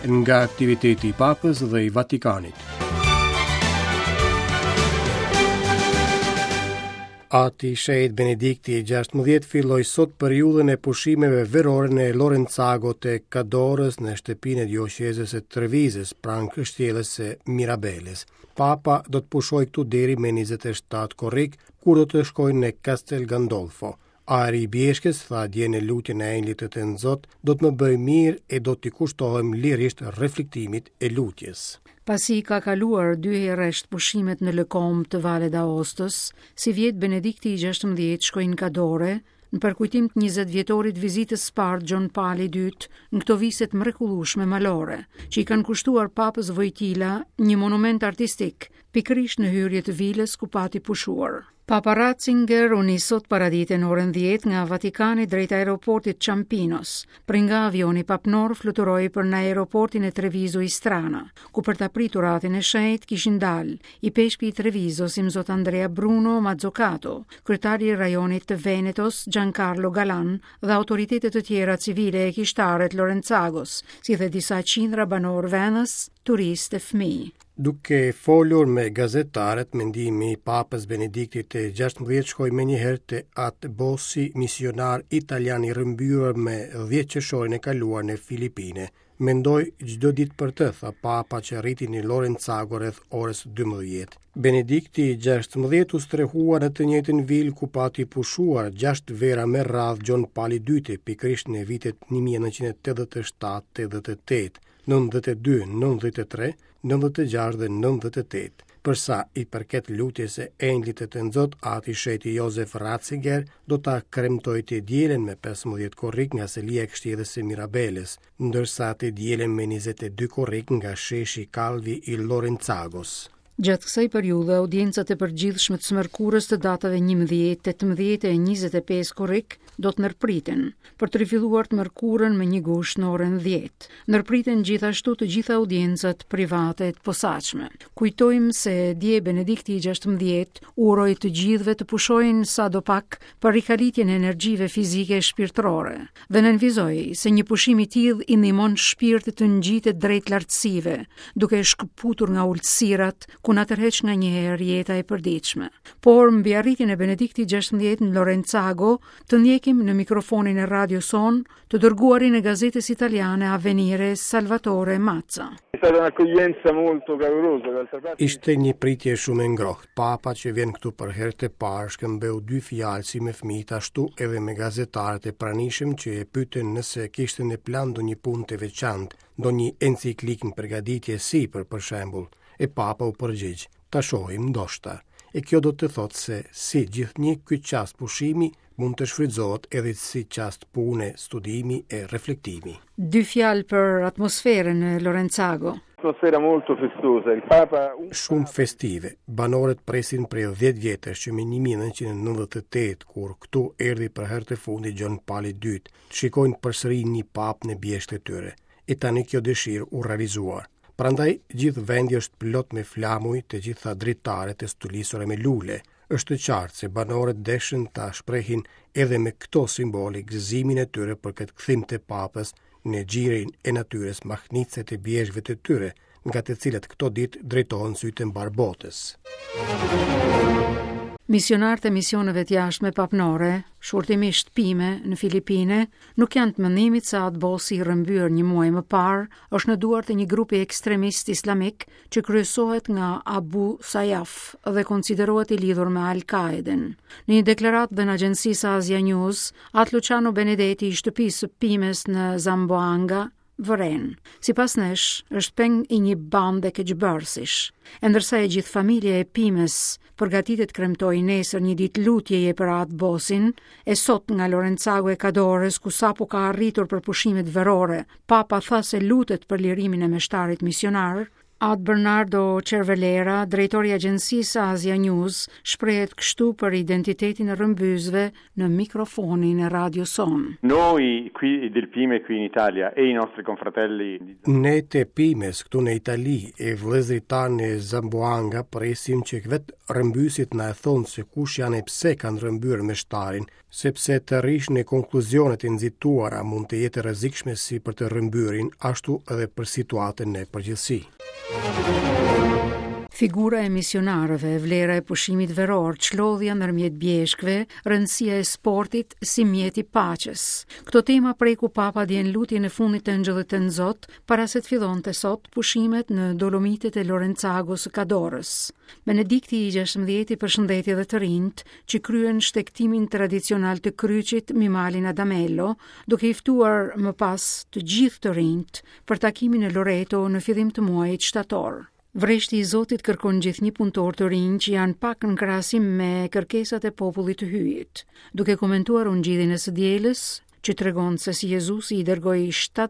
nga aktiviteti I Papës dhe I Vatikanit. Ati Shejt Benedikti XVI filloi sot periudhën e pushimeve verore në Lorenzago te Cadores në shtëpinë e dioqezës së Trevizes pranë kështjellës së Mirabeles. Papa do të pushojë këtu deri me 27 korrik, kur do të shkojnë në Castel Gandolfo. Ari I Bjeshkës tha dje në lutjen e engjëlit të Nzot, do të më bëj mirë e do t'i kushtohem lirisht reflektimit e lutjes. Pasi ka kaluar 2 herë pushimet në lëkom të Valle d'Aostës, si vjet Benedikti XVI shkoi në Cadore, në përkujtim të 20 vjetorit vizitës së parë Gjon Pali II në këto viset mrekullueshme malore, që I kanë kushtuar Papës Wojtyla një monument artistik, pikërisht në hyrje të vilës ku pati pushuar. Papa Ratzinger u nis sot paradite në orën 10 nga Vatikani drejt aeroportit Campinos, për nga avioni papnor fluturoi për në aeroportin e Treviso I Strana, ku për ta pritur ratin e shenjtë kishin dalë I peshpi I Trevisos I Mzot Andrea Bruno Mazzocato, kryetari I rajonit të Venetos Giancarlo Galan dhe autoritetet të tjera civile e kishtare të Lorenzagos, si dhe disa qindra banor venës, turistë e fëmijë. Duke folur me gazetarët, mendimi I Papës Benediktit XVI shkoi menjëherë te atë bosi misionar italian I rrëmbyer me 10 qershorin e kaluar në Filipine. Mendoj çdo ditë për të, tha Papa që rriti në Lorenzago rreth orës 12. Benedikti XVI u strehua në të njëjtën vilë ku pati pushuar 6 vera me radh Gjon Pali II, pikërisht në vitet 1987, 88, 92, 93, 96 dhe 98. Përsa I përket lutjes së engjëlit të Nzot, ati Shejti Josef Ratzinger do ta kremtojë të dielen me 15 korrik nga selia e kështjellës së Mirabeles, ndërsa të dielen me 22 korrik nga sheshi Calvi I Lorenzagos. Gjatë kësaj periudhe, audiencat e përgjithshme të smërkurës të datave 11, 18 e 25 korrik do të ndërpriten, për të rifilluar të mërkurën me një gusht në orën 10. Ndërpriten gjithashtu të gjitha audiencat private të posaçme. Kujtojmë se dje Benedikti XVI uroi të gjithëve të pushojnë sadopak për rikalitjen e energjive fizike e shpirtërore dhe nënvizoi se një pushim I tillë I ndihmon shpirtin të ngjitet drejt lartësive, duke shkëputur nga ulësirat ku na tërheq nga një herë jeta e përditshme. Por mbi arritjen e Benediktit XVI në Lorenzago, të ndjekim në mikrofonin e Radio Son të dërguarin e gazetës italiane Avvenire Salvatore Mazza. Ishte një pritje shumë e ngrohtë. Papa që vjen këtu për herë të parë shkëmbeu 2 fjalë si me fëmijët, ashtu edhe me gazetarët e pranishëm që e pyetën nëse kishte në plan ndonjë punë të veçantë, ndonjë enciklik në përgatitje sipër për shembull. E Papa u përgjigj, ta shohim ndoshta. E kjo do të thotë se si gjithnjë ky çast pushimi mund të shfrytëzohet edhe si çast pune, studimi e reflektimi. 2 fjalë për atmosferën në Lorenzago. Atmosfera molto festosa. Il Papa shumë festive. Banorët presin prej 10 vjetësh që me 1998, kur këtu erdhi për herë të fundit Gjon Pali II, të shikojnë përsëri një pap në bjesht e tyre. E tani kjo dëshirë u realizuar. Prandaj, gjithë vendi është plot me flamuj të gjitha dritaret e stulisura me lule. Është qartë se banorët deshin ta shprehin edhe me këto simboli gëzimin e tyre për këtë kthim të papës në xhirin e natyrës mahnitse të bjeshkëve të tyre, nga të cilat këto ditë drejtohen sytë mbar botës. Misionarët e misioneve të jashtme papnore, shurtimisht Pime në Filipine, nuk janë të mendimit se atë bosi I rrëmbyer një muaj më parë është në duart e një grupi ekstremist islamik që kryesohet nga Abu Sayyaf dhe konsiderohet I lidhur me Al-Qaeden. Në një deklaratë dhe në agjencisë Asia News, atë Luciano Benedetti I shtëpisë së Pimes në Zamboanga, vëren. Sipas nesh, është peng I një bande keqbërësish. E ndërsa e gjithë familja e Pimes përgatitet kremtoi nesër një ditë lutjeje për atë bosin, e sot nga Lorenzago e Cadores, ku sapo ka arritur për pushimet verore, Papa tha se lutet për lirimin e meshtarit misionar. Ad Bernardo Cervelera, drejtori I agjencisë Asia News, shprehet kështu për identitetin e rrëmbysve në mikrofonin e Radio Son. Noi qui del Pime qui in Italia e I nostri confratelli Ne te Pimes këtu në Itali e vëllezërit tanë në Zamboanga presim që vetë rrëmbysit na e thonë se kush janë e pse kanë rrëmbyer meshtarin, sepse të rish në konkluzionet e nxituara mund të jetë rrezikshme si për të rrëmbyerin, ashtu edhe për situatën në përgjithësi. Figura e misionarëve, vlera e pushimit veror, çlodhja ndërmjet bjeshkëve, rëndësia e sportit si mjet i paqes. Këto tema preku Papa dje në lutjen e fundit të Angjëllit të Nxot, para se të fillonte sot pushimet në Dolomitet e Lorenzagos së Kadorës. Benedikti i 16 përshëndeti edhe të rinjt që kryen shtektimin tradicional të kryqit mbi malin Adamello, duke i ftuar më pas të gjithë të rinjt për takimin në Loreto në fillim të muajit shtator. Vreshti i Zotit kërkon gjithnjë punëtor të rinj që janë pak në krahasim me kërkesat e popullit të hyjit. Duke komentuar ungjillin e së dielës, që tregon se si Jezusi i dërgoi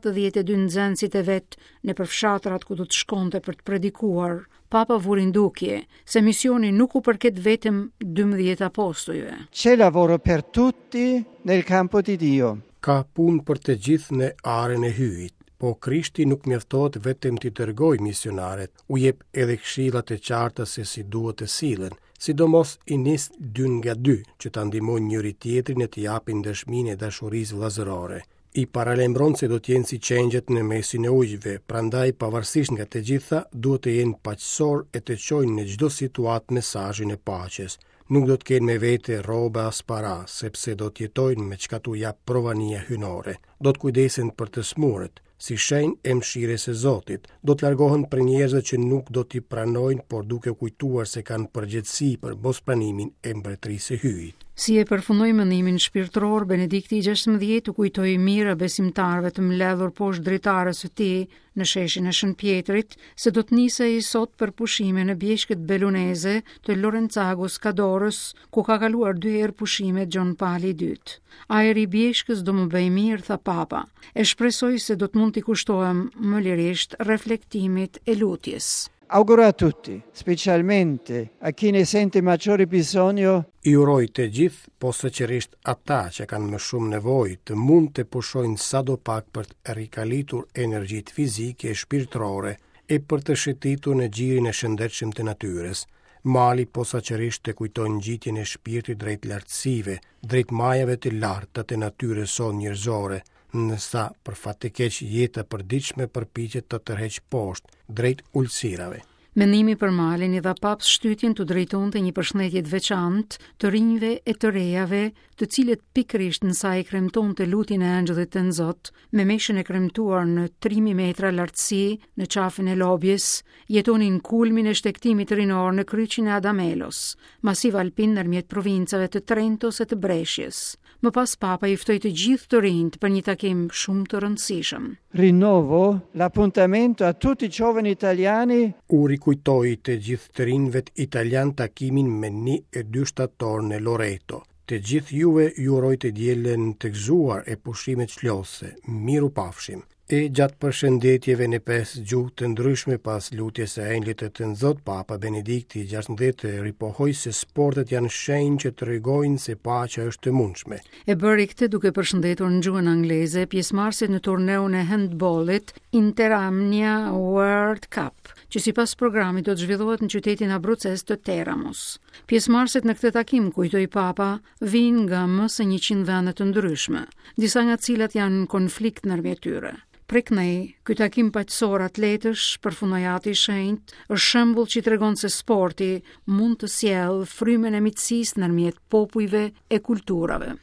72 nxënësit e vet në përfshatrat ku do të shkonte për të predikuar, Papa vuri ndukje se misioni nuk u përket vetëm 12 apostujve. C'è lavoro per tutti nel campo di Dio. Ka punë për të gjithë në arën e hyjit. Po Krishti nuk mjaftohet vetëm t'i dërgoj misionaret, u jep edhe këshillat e qarta se si duhet të sillen, sidomos i nis 2 nga 2 që ta ndihmojnë njëri tjetrin e t'i japin dëshminë e dashurisë vëllazërore. I paralajmëron se do të jenë si qengjet në mesin e ujëve, prandaj pavarësisht nga të gjitha duhet të jenë paqësor e të çojnë në çdo situatë mesazhin e paqes. Nuk do të kenë me vete rroba as para, sepse do të jetojnë me çka t'u jap provania hynore. Do të kujdesen për të smurët, si shenjë e mëshirës së Zotit. Do të largohen për njerëzve që nuk do t'i pranojnë, por duke kujtuar se kanë përgjegjësi për mospranimin e mbretërisë së hyjit. Si e përfundoi mendimin shpirtëror, Benedikti i 16 u kujtoi mirë besimtarëve të mbledhur poshtë dritares së tij në sheshin e Shën Pjetrit, se do të nisej sot për pushime në bjeshkët beluneze të Lorenzagos Kadorës, ku ka kaluar 2 herë pushime Gjon Pali II. Ajri i bjeshkës do më bëj mirë, tha Papa, e shpresoj se do të mund t'i kushtohem më lirisht reflektimit e lutjes. Auguro a tutti, specialmente a chi ne sente maggiore bisogno. I uroj të gjithë, po sëqërisht ata që kanë më shumë nevojë të mund të pushojnë sadopak për të rikalitur energjitë fizike e shpirtërore e për të shëtitur në gjirin e shëndetshëm të natyrës. Mali posaçërisht të kujtojnë ngjitjen e shpirtit drejt lartësive, drejt majave të larta të natyrës son njerëzore, nësa për fat të keq jeta përditshme përpiqet të tërheq poshtë drejt ulësirave. Mendimi për malin i dha Paps shtytjen të drejtonte një përshëndetje të veçantë të rinjve e të rejave, të cilët pikërisht në saj kremtonte lutjen e Angjëllit të Nxot, me meshën e kremtuar në 3000 metra lartësi në qafën e lobjes, jetonin kulmin e shtektimit rinor në kryqin e Adamelos, masiv alpin ndërmjet provincave të Trentos e të Brescias. Më pas Papa i ftoi të gjithë të rinjt për një takim shumë të rëndësishëm. Rinnovo l'appuntamento a tutti i giovani italiani. U rikujtoi të gjithë të rinjve italian takimin me 1 e 2 shtator në Loreto. Të gjithë juve ju uroj të dielën të gëzuar e pushimit çlodhëse. Miru pafshim. E gjatë përshëndetjeve në 5 gjuhë të ndryshme pas lutjes së Angjëllit të Nxot, Papa Benedikti 16 ripohoi se sportet janë shenjë që tregojnë se paqja është e mundshme. E bëri këtë duke përshëndetur në gjuhën angleze pjesëmarrësit në turneun e handballit Interamnia World Cup, që sipas programit do të zhvillohet në qytetin abruces të Teramos. Pjesëmarrësit në këtë takim, kujtoi Papa, vijnë nga më se 100 vende të ndryshme, disa nga të cilat janë në konflikt ndërmjet tyre. Prek nej, ky takim paqësor atletësh, përfundojati i shenjtë, është shembull që tregon se sporti mund të sjellë frymën e miqësisë ndërmjet popujve e kulturave.